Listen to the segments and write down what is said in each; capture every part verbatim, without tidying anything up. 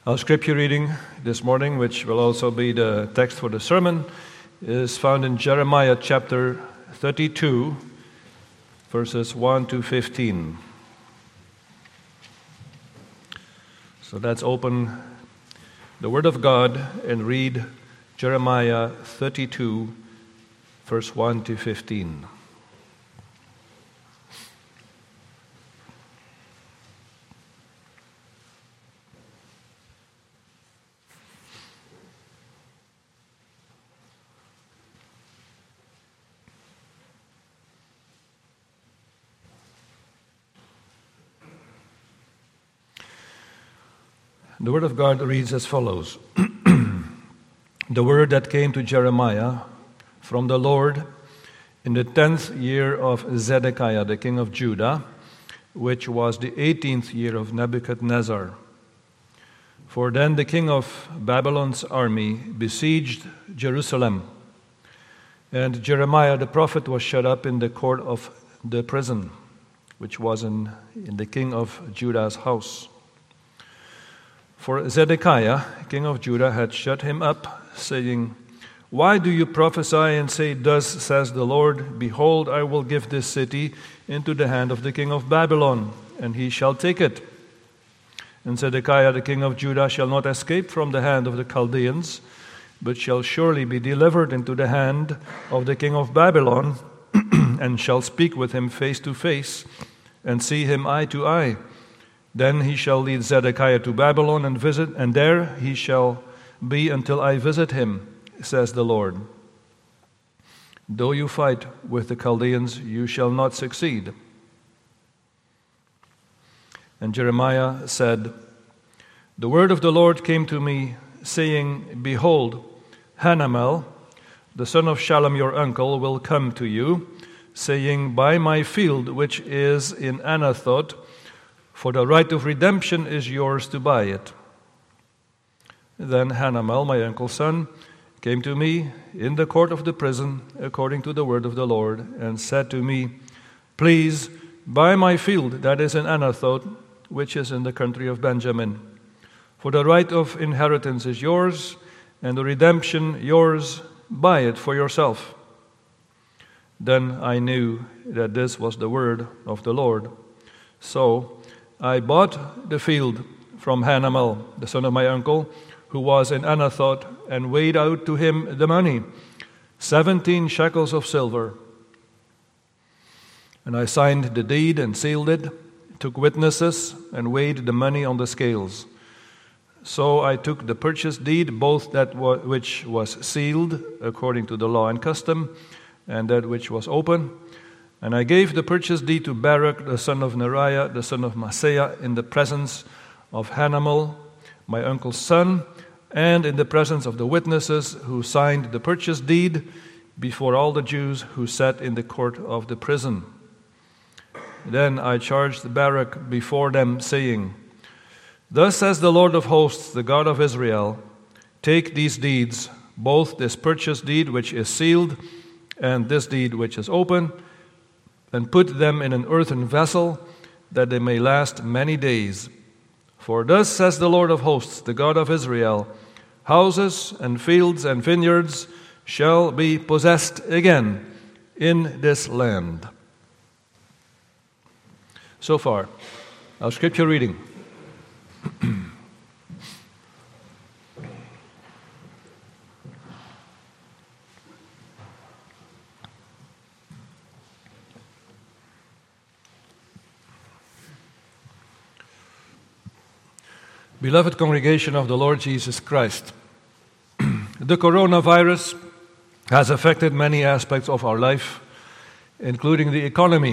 Our scripture reading this morning, which will also be the text for the sermon, is found in Jeremiah chapter thirty-two, verses one to fifteen. So let's open the Word of God and read Jeremiah thirty-two, verse one to fifteen. The Word of God reads as follows. The word that came to Jeremiah from the Lord in the tenth year of Zedekiah, the king of Judah, which was the eighteenth year of Nebuchadnezzar. For then the king of Babylon's army besieged Jerusalem, and Jeremiah the prophet was shut up in the court of the prison, which was in, in the king of Judah's house. For Zedekiah, king of Judah, had shut him up, saying, "Why do you prophesy and say, 'Thus says the Lord, behold, I will give this city into the hand of the king of Babylon, and he shall take it. And Zedekiah, the king of Judah, shall not escape from the hand of the Chaldeans, but shall surely be delivered into the hand of the king of Babylon, and shall speak with him face to face, and see him eye to eye. Then he shall lead Zedekiah to Babylon and visit, and there he shall be until I visit him, says the Lord. Though you fight with the Chaldeans, you shall not succeed." And Jeremiah said, "The word of the Lord came to me, saying, Behold, Hanamel, the son of Shallum your uncle, will come to you, saying, Buy my field which is in Anathoth, for the right of redemption is yours to buy it." Then Hanamel, my uncle's son, came to me in the court of the prison, according to the word of the Lord, and said to me, "Please buy my field that is in Anathoth, which is in the country of Benjamin. For the right of inheritance is yours, and the redemption yours. Buy it for yourself." Then I knew that this was the word of the Lord. So I bought the field from Hanamel, the son of my uncle, who was in Anathoth, and weighed out to him the money, seventeen shekels of silver. And I signed the deed and sealed it, took witnesses, and weighed the money on the scales. So I took the purchase deed, both that which was sealed according to the law and custom, and that which was open, and I gave the purchase deed to Baruch, the son of Neriah, the son of Maaseiah, in the presence of Hanamel, my uncle's son, and in the presence of the witnesses who signed the purchase deed before all the Jews who sat in the court of the prison. Then I charged Baruch before them, saying, "Thus says the Lord of hosts, the God of Israel, take these deeds, both this purchase deed which is sealed and this deed which is open, and put them in an earthen vessel, that they may last many days. For thus says the Lord of hosts, the God of Israel, houses and fields and vineyards shall be possessed again in this land." So far, our scripture reading. Beloved congregation of the Lord Jesus Christ, the coronavirus has affected many aspects of our life, including the economy.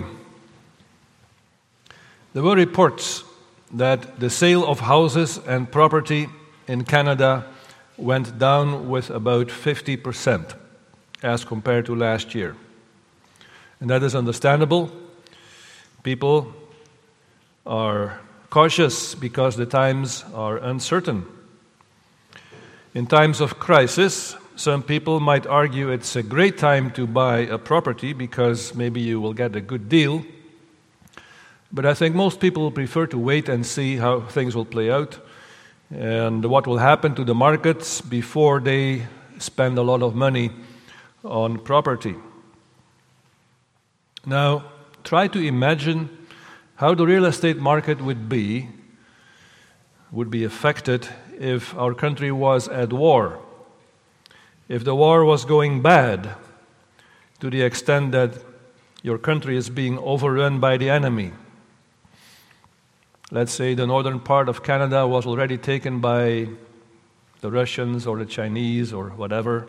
There were reports that the sale of houses and property in Canada went down with about fifty percent as compared to last year. And that is understandable. People are cautious because the times are uncertain. In times of crisis, some people might argue it's a great time to buy a property because maybe you will get a good deal. But I think most people prefer to wait and see how things will play out and what will happen to the markets before they spend a lot of money on property. Now, try to imagine how the real estate market would be, would be affected if our country was at war. If the war was going bad to the extent that your country is being overrun by the enemy. Let's say the northern part of Canada was already taken by the Russians or the Chinese or whatever.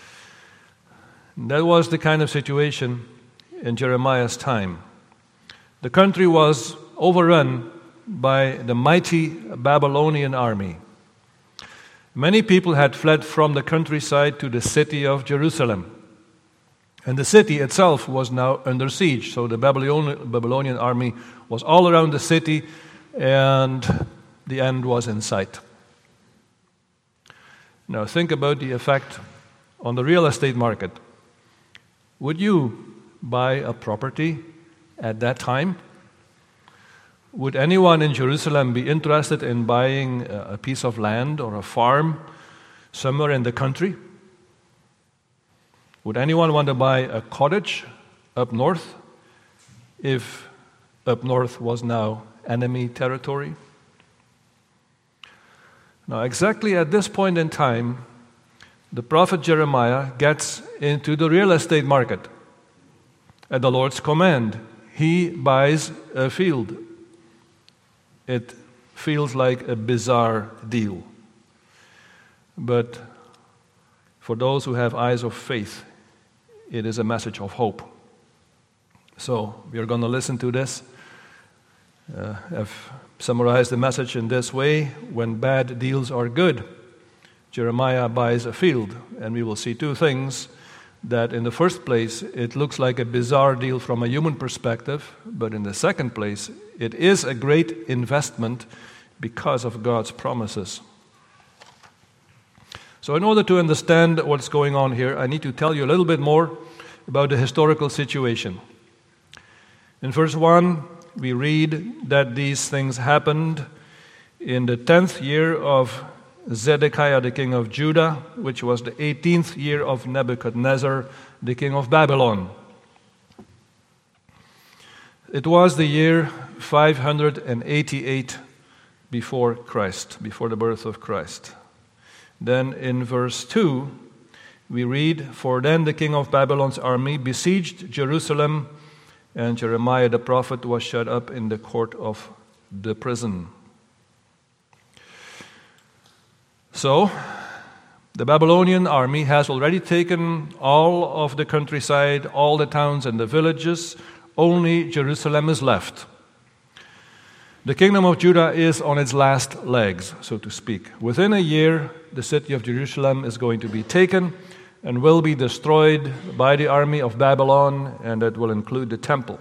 That was the kind of situation in Jeremiah's time. The country was overrun by the mighty Babylonian army. Many people had fled from the countryside to the city of Jerusalem. And the city itself was now under siege. So the Babylonian army was all around the city, and the end was in sight. Now think about the effect on the real estate market. Would you buy a property at that time? Would anyone in Jerusalem be interested in buying a piece of land or a farm somewhere in the country? Would anyone want to buy a cottage up north if up north was now enemy territory? Now, exactly at this point in time, the prophet Jeremiah gets into the real estate market. At the Lord's command, he buys a field. It feels like a bizarre deal. But for those who have eyes of faith, it is a message of hope. So we are going to listen to this. Uh, I've summarized the message in this way. When bad deals are good, Jeremiah buys a field. And we will see two things. That in the first place, it looks like a bizarre deal from a human perspective. But in the second place, it is a great investment because of God's promises. So in order to understand what's going on here, I need to tell you a little bit more about the historical situation. In verse one, we read that these things happened in the tenth year of Zedekiah, the king of Judah, which was the eighteenth year of Nebuchadnezzar, the king of Babylon. It was the year five hundred eighty-eight before Christ, before the birth of Christ. Then in verse two, we read, "For then the king of Babylon's army besieged Jerusalem, and Jeremiah the prophet was shut up in the court of the prison." So, the Babylonian army has already taken all of the countryside, all the towns and the villages. Only Jerusalem is left. The kingdom of Judah is on its last legs, so to speak. Within a year, the city of Jerusalem is going to be taken and will be destroyed by the army of Babylon, and that will include the temple.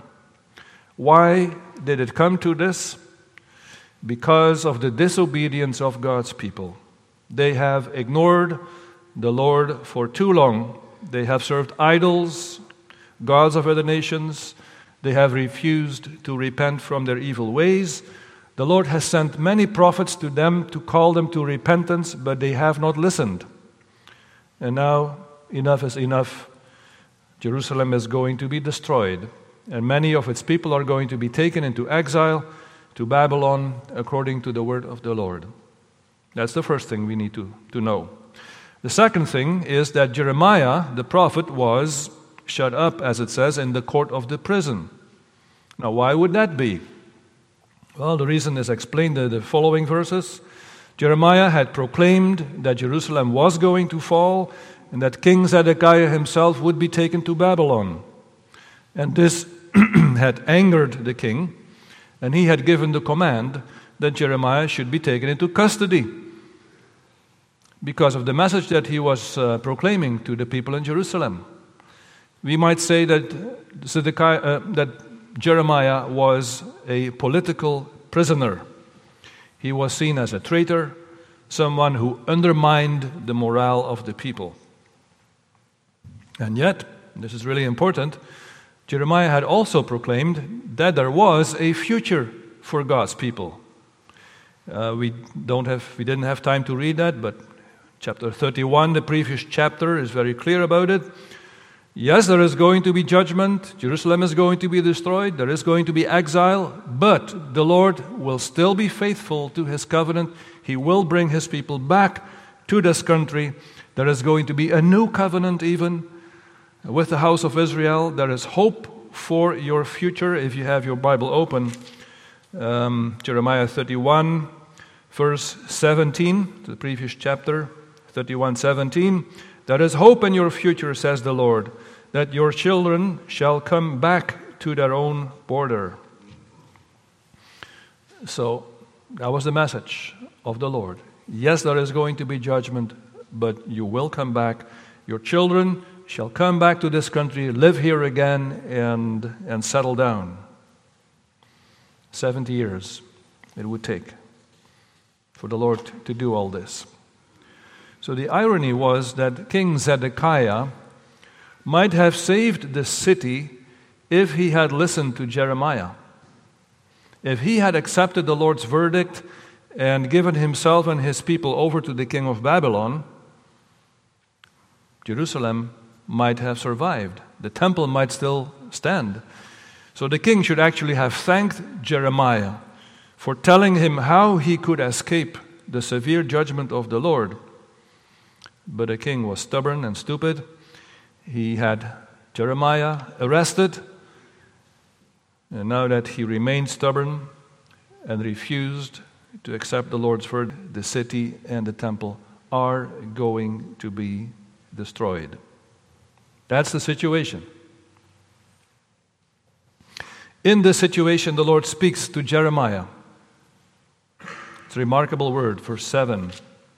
Why did it come to this? Because of the disobedience of God's people. They have ignored the Lord for too long. They have served idols, gods of other nations. They have refused to repent from their evil ways. The Lord has sent many prophets to them to call them to repentance, but they have not listened. And now, enough is enough. Jerusalem is going to be destroyed, and many of its people are going to be taken into exile to Babylon according to the word of the Lord. That's the first thing we need to, to know. The second thing is that Jeremiah, the prophet, was shut up, as it says, in the court of the prison. Now, why would that be? Well, the reason is explained in the following verses. Jeremiah had proclaimed that Jerusalem was going to fall and that King Zedekiah himself would be taken to Babylon. And this had angered the king, and he had given the command that Jeremiah should be taken into custody because of the message that he was uh, proclaiming to the people in Jerusalem. We might say that Zedekiah, uh, that Jeremiah was a political prisoner. He was seen as a traitor, someone who undermined the morale of the people. And yet, this is really important, Jeremiah had also proclaimed that there was a future for God's people. Uh, we don't have, we didn't have time to read that, but chapter thirty-one, the previous chapter, is very clear about it. Yes, there is going to be judgment. Jerusalem is going to be destroyed. There is going to be exile. But the Lord will still be faithful to His covenant. He will bring His people back to this country. There is going to be a new covenant even with the house of Israel. There is hope for your future if you have your Bible open. Um, Jeremiah thirty-one, verse seventeen, the previous chapter, thirty-one seventeen. There is hope in your future, says the Lord, that your children shall come back to their own border. So that was the message of the Lord. Yes, there is going to be judgment, but you will come back. Your children shall come back to this country, live here again, and, and settle down. Seventy years it would take for the Lord to do all this. So the irony was that King Zedekiah might have saved the city if he had listened to Jeremiah. If he had accepted the Lord's verdict and given himself and his people over to the king of Babylon, Jerusalem might have survived. The temple might still stand. So the king should actually have thanked Jeremiah for telling him how he could escape the severe judgment of the Lord. But the king was stubborn and stupid. He had Jeremiah arrested. And now that he remained stubborn and refused to accept the Lord's word, the city and the temple are going to be destroyed. That's the situation. In this situation, the Lord speaks to Jeremiah. It's a remarkable word, verse seven.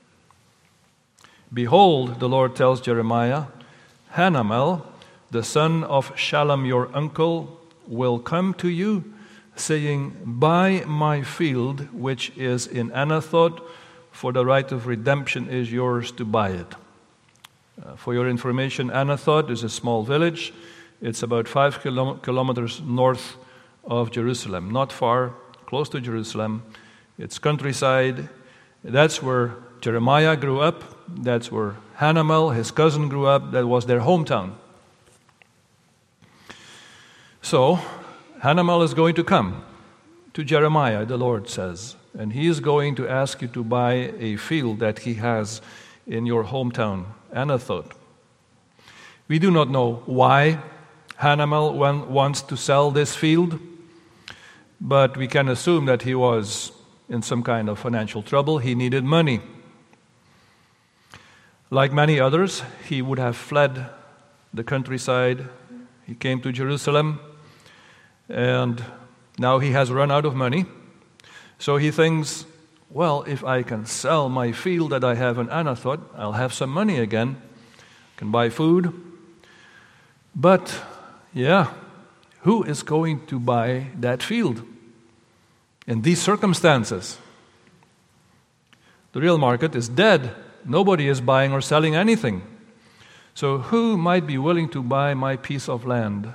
Behold, the Lord tells Jeremiah, Hanamel, the son of Shallum your uncle, will come to you, saying, Buy my field which is in Anathoth, for the right of redemption is yours to buy it. Uh, for your information, Anathoth is a small village. It's about five kilo- kilometers north of Jerusalem, not far, close to Jerusalem. It's countryside. That's where Jeremiah grew up. That's where Hanamel, his cousin, grew up. That was their hometown. So, Hanamel is going to come to Jeremiah, the Lord says, and he is going to ask you to buy a field that he has in your hometown, Anathoth. We do not know why Hanamel wants to sell this field, but we can assume that he was in some kind of financial trouble. He needed money. Like many others, he would have fled the countryside. He came to Jerusalem, and now he has run out of money. So he thinks, well, if I can sell my field that I have in Anathoth, I'll have some money again. I can buy food. But, yeah, who is going to buy that field in these circumstances? The real market is dead. Nobody is buying or selling anything. So who might be willing to buy my piece of land?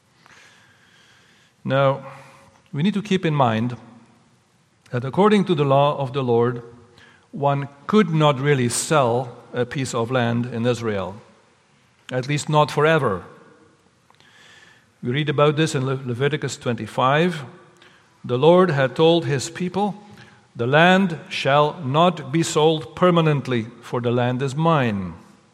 Now, we need to keep in mind that according to the law of the Lord, one could not really sell a piece of land in Israel, at least not forever. We read about this in Le- Leviticus twenty-five. The Lord had told his people, the land shall not be sold permanently, for the land is mine.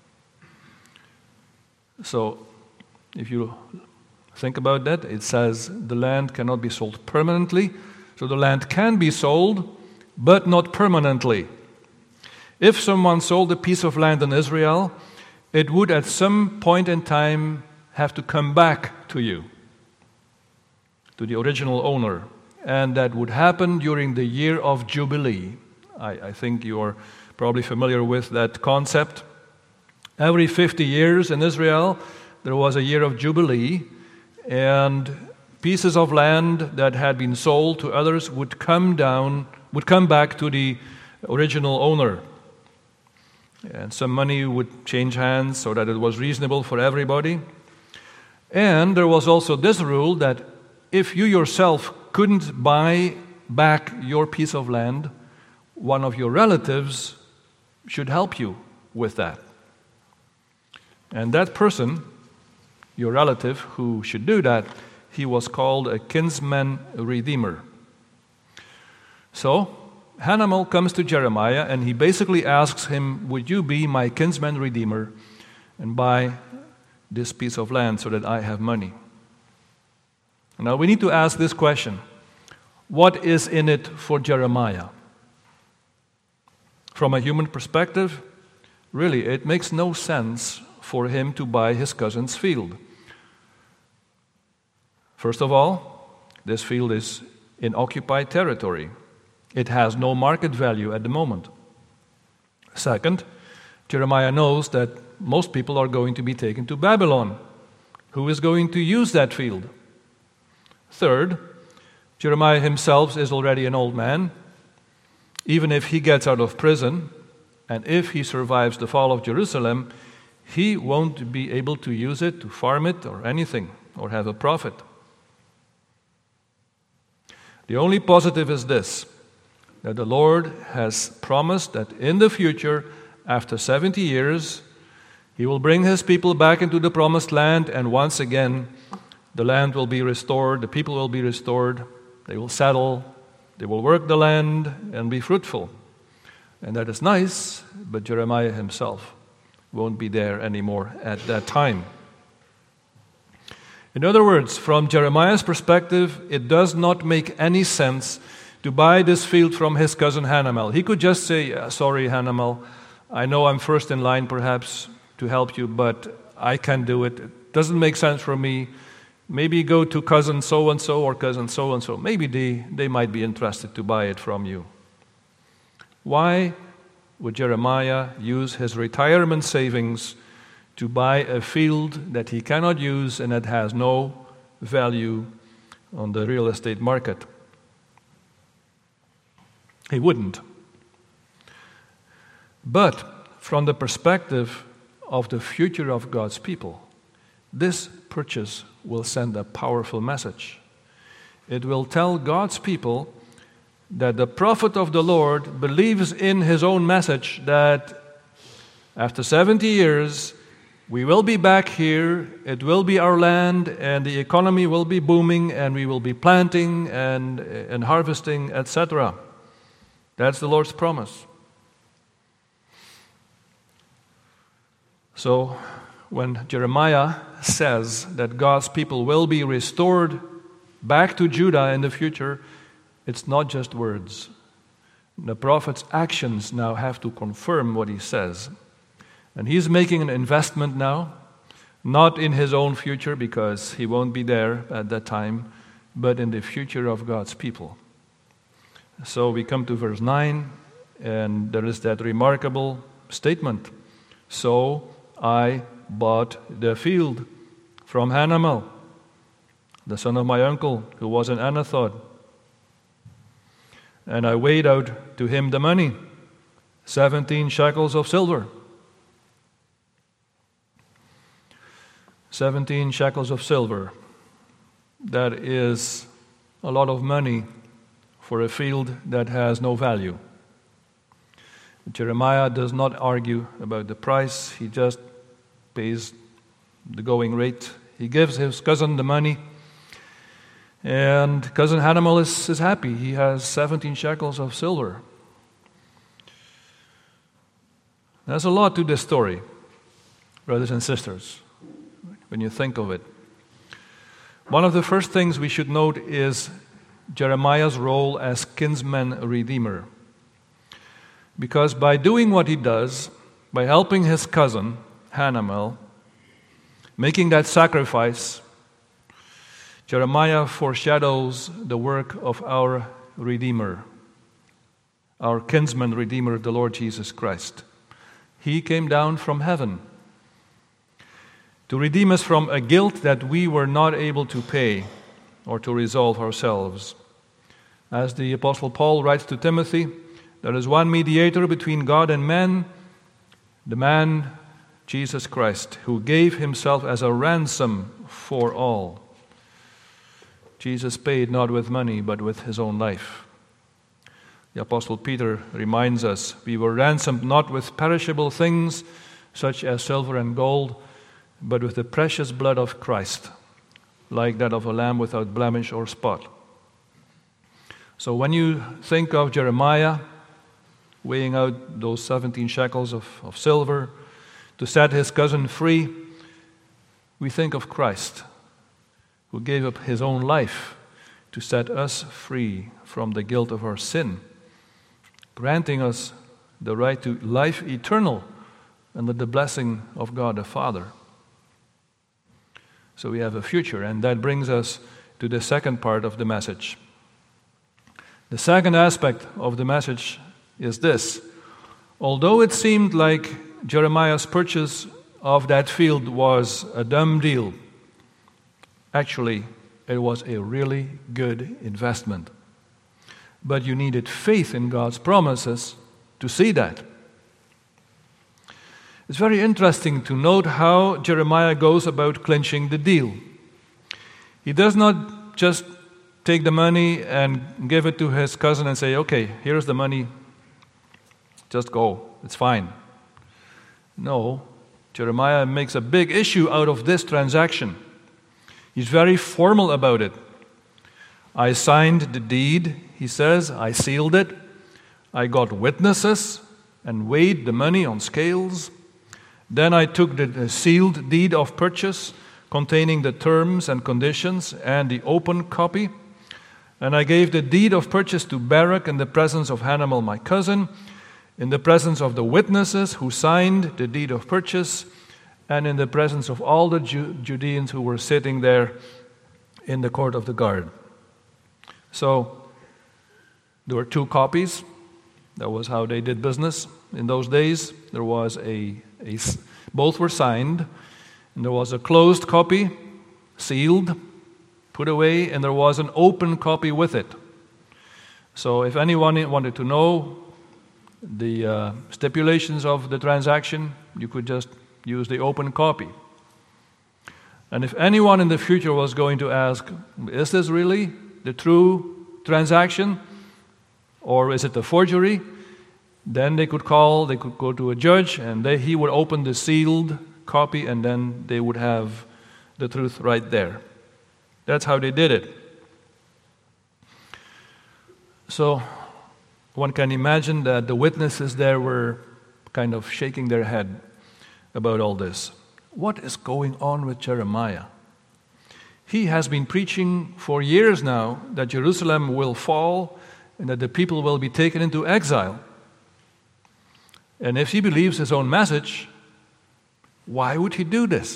So, if you think about that, it says the land cannot be sold permanently. So the land can be sold, but not permanently. If someone sold a piece of land in Israel, it would at some point in time have to come back to you, to the original owner. And that would happen during the year of Jubilee. I, I think you're probably familiar with that concept. Every fifty years in Israel, there was a year of Jubilee, and pieces of land that had been sold to others would come down, would come back to the original owner. And some money would change hands so that it was reasonable for everybody. And there was also this rule that if you yourself couldn't buy back your piece of land, one of your relatives should help you with that. And that person, your relative who should do that, he was called a kinsman redeemer. So, Hanamel comes to Jeremiah and he basically asks him, would you be my kinsman redeemer and buy this piece of land so that I have money? Now we need to ask this question. What is in it for Jeremiah? From a human perspective, really, it makes no sense for him to buy his cousin's field. First of all, this field is in occupied territory. It has no market value at the moment. Second, Jeremiah knows that most people are going to be taken to Babylon. Who is going to use that field? Third, Jeremiah himself is already an old man. Even if he gets out of prison, and if he survives the fall of Jerusalem, he won't be able to use it to farm it or anything, or have a profit. The only positive is this, that the Lord has promised that in the future, after seventy years, he will bring his people back into the promised land, and once again, the land will be restored, the people will be restored, they will settle, they will work the land and be fruitful. And that is nice, but Jeremiah himself won't be there anymore at that time. In other words, from Jeremiah's perspective, it does not make any sense to buy this field from his cousin Hanamel. He could just say, sorry, Hanamel, I know I'm first in line perhaps to help you, but I can't do it. It doesn't make sense for me. Maybe go to cousin so-and-so or cousin so-and-so. Maybe they, they might be interested to buy it from you. Why would Jeremiah use his retirement savings to buy a field that he cannot use and that has no value on the real estate market? He wouldn't. But from the perspective of the future of God's people, this purchase will send a powerful message. It will tell God's people that the prophet of the Lord believes in his own message that after seventy years, we will be back here, it will be our land, and the economy will be booming, and we will be planting and, and harvesting, et cetera. That's the Lord's promise. So, when Jeremiah says that God's people will be restored back to Judah in the future, it's not just words. The prophet's actions now have to confirm what he says. And he's making an investment now, not in his own future because he won't be there at that time, but in the future of God's people. So we come to verse nine, and there is that remarkable statement. So I bought the field from Hanamel, the son of my uncle, who was in Anathoth. And I weighed out to him the money, seventeen shekels of silver. Seventeen shekels of silver. That is a lot of money for a field that has no value. Jeremiah does not argue about the price. He just pays the going rate. He gives his cousin the money. And cousin Hanamel is, is happy. He has seventeen shekels of silver. There's a lot to this story, brothers and sisters, when you think of it. One of the first things we should note is Jeremiah's role as kinsman redeemer. Because by doing what he does, by helping his cousin, Hanamel, making that sacrifice, Jeremiah foreshadows the work of our Redeemer, our kinsman Redeemer, the Lord Jesus Christ. He came down from heaven to redeem us from a guilt that we were not able to pay or to resolve ourselves. As the Apostle Paul writes to Timothy, there is one mediator between God and men, the man Jesus Christ, who gave himself as a ransom for all. Jesus paid not with money, but with his own life. The Apostle Peter reminds us, we were ransomed not with perishable things, such as silver and gold, but with the precious blood of Christ, like that of a lamb without blemish or spot. So when you think of Jeremiah weighing out those seventeen shekels of, of silver to set his cousin free, we think of Christ, who gave up his own life to set us free from the guilt of our sin, granting us the right to life eternal under the blessing of God the Father. So we have a future, and that brings us to the second part of the message. The second aspect of the message is this. Although it seemed like Jeremiah's purchase of that field was a dumb deal, actually, it was a really good investment. But you needed faith in God's promises to see that. It's very interesting to note how Jeremiah goes about clinching the deal. He does not just take the money and give it to his cousin and say, okay, here's the money, just go, it's fine. No, Jeremiah makes a big issue out of this transaction. He's very formal about it. I signed the deed, he says, I sealed it, I got witnesses and weighed the money on scales. Then I took the sealed deed of purchase containing the terms and conditions and the open copy, and I gave the deed of purchase to Baruch in the presence of Hanamel my cousin, in the presence of the witnesses who signed the deed of purchase, and in the presence of all the Ju- Judeans who were sitting there in the court of the guard. So there were two copies. That was how they did business in those days. There was a, a both were signed, and there was a closed copy, sealed, put away, and there was an open copy with it. So if anyone wanted to know the uh, stipulations of the transaction, you could just use the open copy. And if anyone in the future was going to ask, is this really the true transaction, or is it a forgery? Then they could call, they could go to a judge, and they, he would open the sealed copy, and then they would have the truth right there. That's how they did it. So one can imagine that the witnesses there were kind of shaking their head about all this. What is going on with Jeremiah? He has been preaching for years now that Jerusalem will fall and that the people will be taken into exile. And if he believes his own message, why would he do this?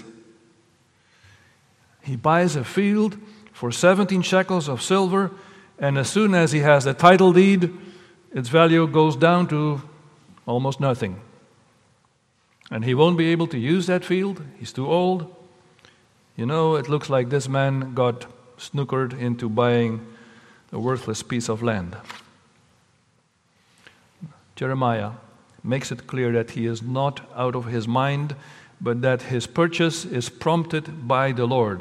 He buys a field for seventeen shekels of silver, and as soon as he has the title deed, its value goes down to almost nothing. And he won't be able to use that field. He's too old. You know, it looks like this man got snookered into buying a worthless piece of land. Jeremiah makes it clear that he is not out of his mind, but that his purchase is prompted by the Lord.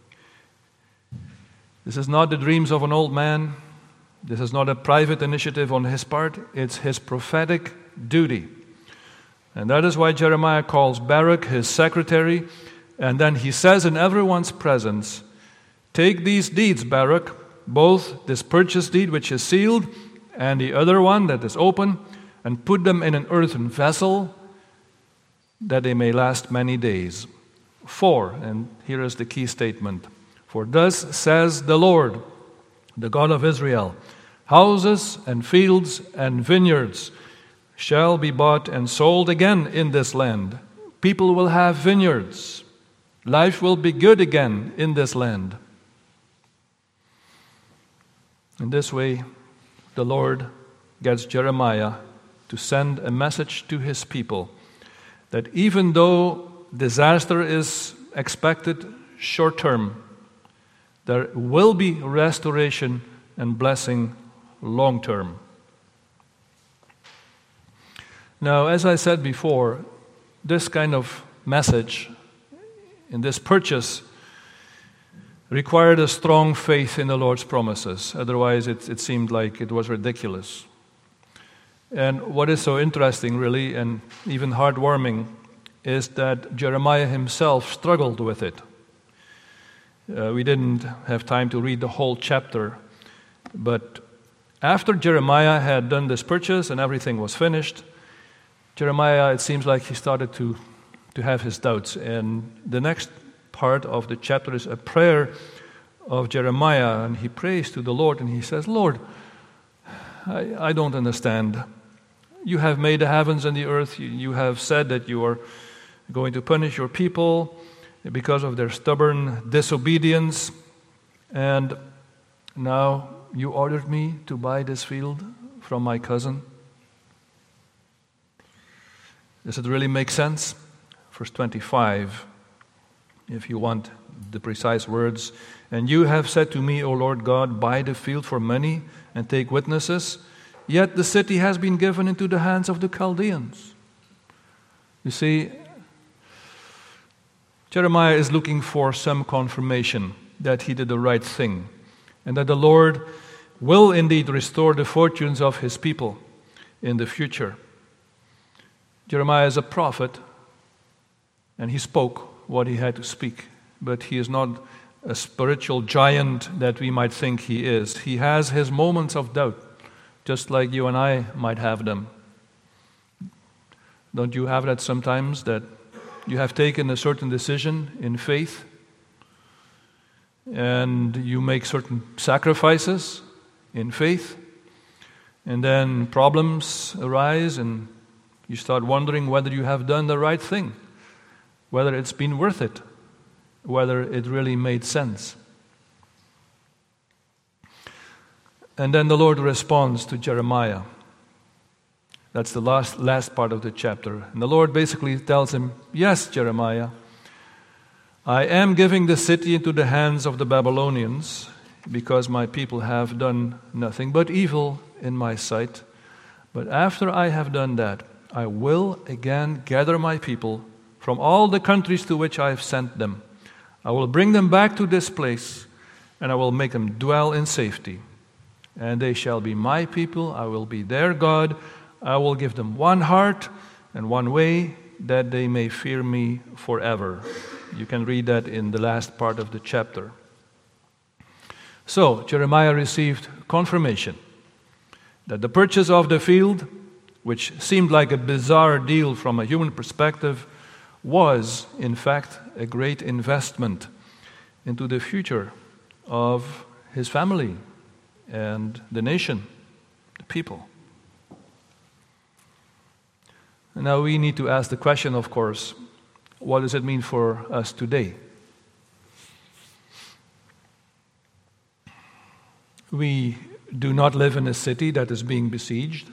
This is not the dreams of an old man. This is not a private initiative on his part. It's his prophetic duty. And that is why Jeremiah calls Baruch his secretary, and then he says in everyone's presence, take these deeds, Baruch, both this purchase deed which is sealed and the other one that is open, and put them in an earthen vessel that they may last many days. For, and here is the key statement, for thus says the Lord, the God of Israel, houses and fields and vineyards shall be bought and sold again in this land. People will have vineyards. Life will be good again in this land. In this way, the Lord gets Jeremiah to send a message to his people that even though disaster is expected short term, there will be restoration and blessing long term. Now, as I said before, this kind of message in this purchase required a strong faith in the Lord's promises. Otherwise, it, it seemed like it was ridiculous. And what is so interesting, really, and even heartwarming, is that Jeremiah himself struggled with it. Uh, we didn't have time to read the whole chapter, but after Jeremiah had done this purchase and everything was finished, Jeremiah, it seems like he started to, to have his doubts. And the next part of the chapter is a prayer of Jeremiah, and he prays to the Lord, and he says, Lord, I, I don't understand. You have made the heavens and the earth. You, you have said that you are going to punish your people because of their stubborn disobedience. And now you ordered me to buy this field from my cousin. Does it really make sense? Verse twenty-five, if you want the precise words. And you have said to me, O Lord God, buy the field for money and take witnesses. Yet the city has been given into the hands of the Chaldeans. You see, Jeremiah is looking for some confirmation that he did the right thing and that the Lord will indeed restore the fortunes of his people in the future. Jeremiah is a prophet, and he spoke what he had to speak, but he is not a spiritual giant that we might think he is. He has his moments of doubt, just like you and I might have them. Don't you have that sometimes, that you have taken a certain decision in faith and you make certain sacrifices in faith, and then problems arise and you start wondering whether you have done the right thing, whether it's been worth it, whether it really made sense. And then the Lord responds to Jeremiah. That's the last, last part of the chapter. And the Lord basically tells him, yes, Jeremiah, I am giving the city into the hands of the Babylonians because my people have done nothing but evil in my sight. But after I have done that, I will again gather my people from all the countries to which I have sent them. I will bring them back to this place, and I will make them dwell in safety. And they shall be my people, I will be their God. I will give them one heart and one way, that they may fear me forever. You can read that in the last part of the chapter. So, Jeremiah received confirmation that the purchase of the field, which seemed like a bizarre deal from a human perspective, was, in fact, a great investment into the future of his family and the nation, the people. And now we need to ask the question, of course, what does it mean for us today? We do not live in a city that is being besieged.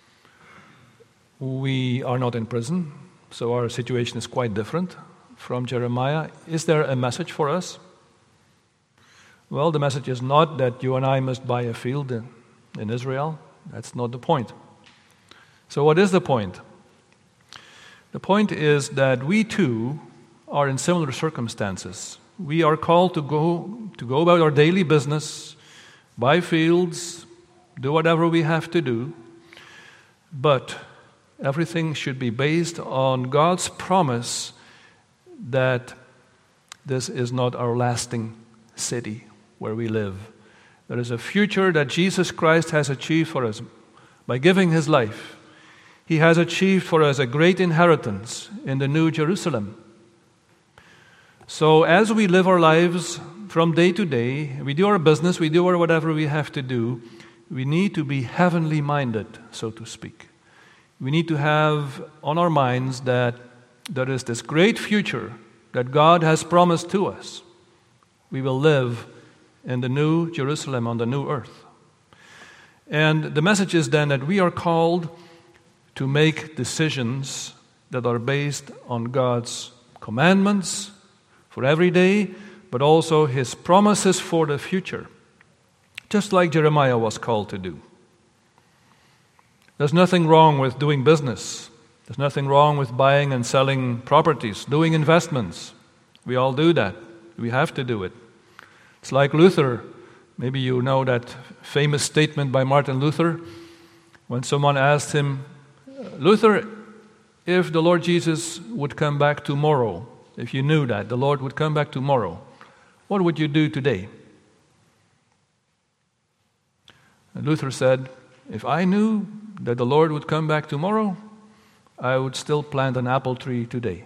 We are not in prison, so our situation is quite different from Jeremiah. Is there a message for us? Well, the message is not that you and I must buy a field in, in Israel. That's not the point. So what is the point? The point is that we too are in similar circumstances. We are called to go to go about our daily business, buy fields, do whatever we have to do, but everything should be based on God's promise that this is not our lasting city where we live. There is a future that Jesus Christ has achieved for us by giving his life. He has achieved for us a great inheritance in the New Jerusalem. So as we live our lives from day to day, we do our business, we do our whatever we have to do, we need to be heavenly minded, so to speak. We need to have on our minds that there is this great future that God has promised to us. We will live in the New Jerusalem on the new earth. And the message is then that we are called to make decisions that are based on God's commandments for every day, but also his promises for the future, just like Jeremiah was called to do. There's nothing wrong with doing business. There's nothing wrong with buying and selling properties, doing investments. We all do that. We have to do it. It's like Luther. Maybe you know that famous statement by Martin Luther. When someone asked him, Luther, if the Lord Jesus would come back tomorrow, if you knew that the Lord would come back tomorrow, what would you do today? And Luther said, if I knew that the Lord would come back tomorrow, I would still plant an apple tree today.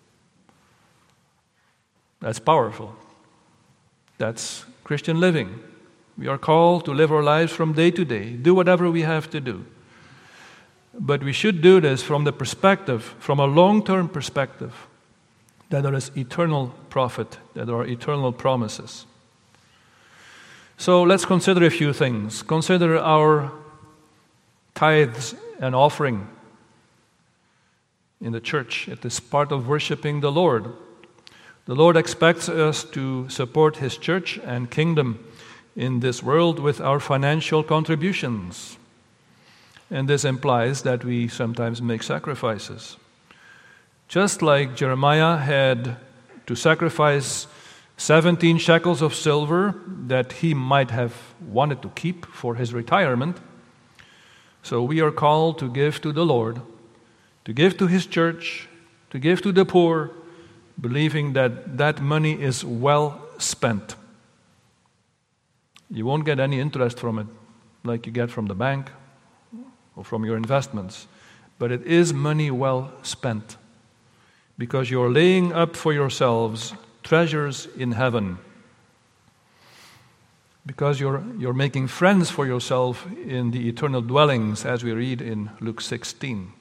That's powerful. That's Christian living. We are called to live our lives from day to day, do whatever we have to do. But we should do this from the perspective, from a long-term perspective, that there is eternal profit, that there are eternal promises. So let's consider a few things. Consider our tithes and offering in the church. It is part of worshiping the Lord. The Lord expects us to support His church and kingdom in this world with our financial contributions. And this implies that we sometimes make sacrifices. Just like Jeremiah had to sacrifice seventeen shekels of silver that he might have wanted to keep for his retirement, so we are called to give to the Lord, to give to His church, to give to the poor, believing that that money is well spent. You won't get any interest from it like you get from the bank or from your investments, but it is money well spent because you're laying up for yourselves treasures in heaven, because you're, you're making friends for yourself in the eternal dwellings, as we read in Luke sixteen.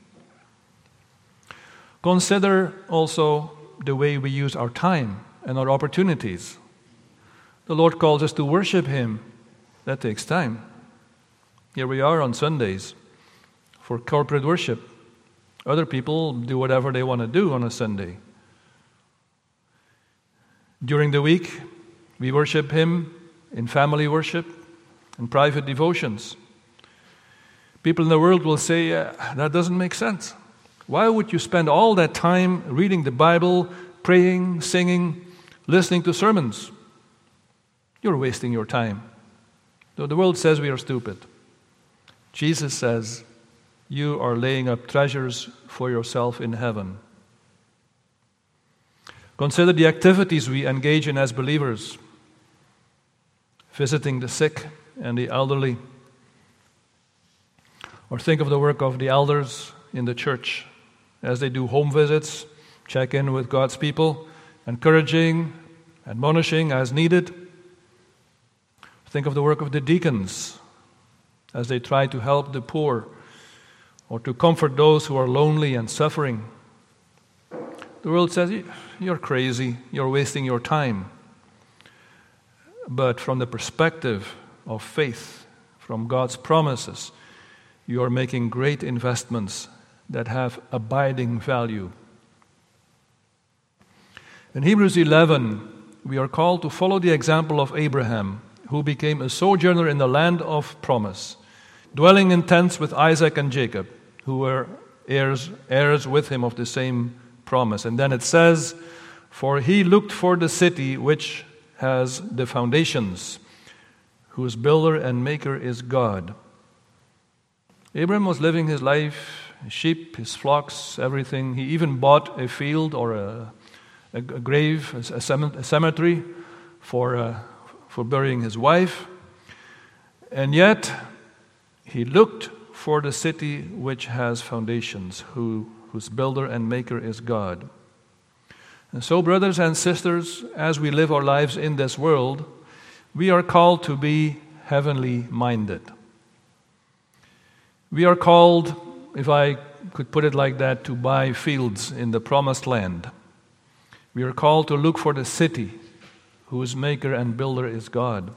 Consider also the way we use our time and our opportunities. The Lord calls us to worship Him. That takes time. Here we are on Sundays for corporate worship. Other people do whatever they want to do on a Sunday. During the week, we worship Him in family worship and private devotions. People in the world will say, uh, that doesn't make sense. Why would you spend all that time reading the Bible, praying, singing, listening to sermons? You're wasting your time. Though the world says we are stupid, Jesus says, you are laying up treasures for yourself in heaven. Consider the activities we engage in as believers. Visiting the sick and the elderly. Or think of the work of the elders in the church as they do home visits, check in with God's people, encouraging, admonishing as needed. Think of the work of the deacons as they try to help the poor or to comfort those who are lonely and suffering. The world says, you're crazy, you're wasting your time. But from the perspective of faith, from God's promises, you are making great investments that have abiding value. In Hebrews eleven, we are called to follow the example of Abraham, who became a sojourner in the land of promise, dwelling in tents with Isaac and Jacob, who were heirs, heirs with him of the same promise. And then it says, for he looked for the city which has the foundations, whose builder and maker is God. Abraham was living his life, his sheep, his flocks, everything. He even bought a field or a, a, a grave, a, a cemetery for, uh, for burying his wife. And yet, he looked for the city which has foundations, who, whose builder and maker is God. And so, brothers and sisters, as we live our lives in this world, we are called to be heavenly minded. We are called, if I could put it like that, to buy fields in the promised land. We are called to look for the city whose maker and builder is God.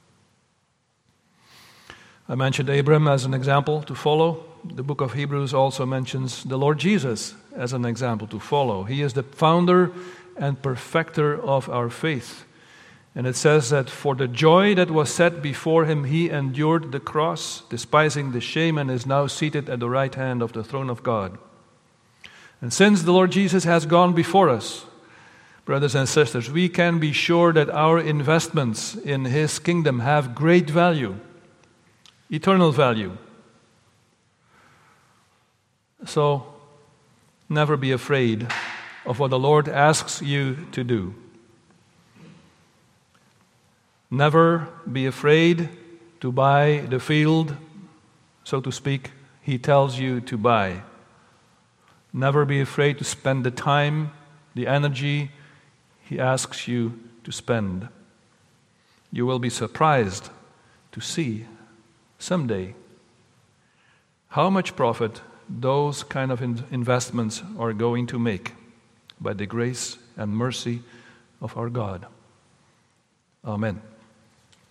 I mentioned Abraham as an example to follow. The book of Hebrews also mentions the Lord Jesus as an example to follow. He is the founder and perfecter of our faith. And it says that for the joy that was set before him, he endured the cross, despising the shame, and is now seated at the right hand of the throne of God. And since the Lord Jesus has gone before us, brothers and sisters, we can be sure that our investments in His kingdom have great value, eternal value. So never be afraid of what the Lord asks you to do. Never be afraid to buy the field, so to speak, He tells you to buy. Never be afraid to spend the time, the energy He asks you to spend. You will be surprised to see someday how much profit those kind of in- investments are going to make by the grace and mercy of our God. Amen.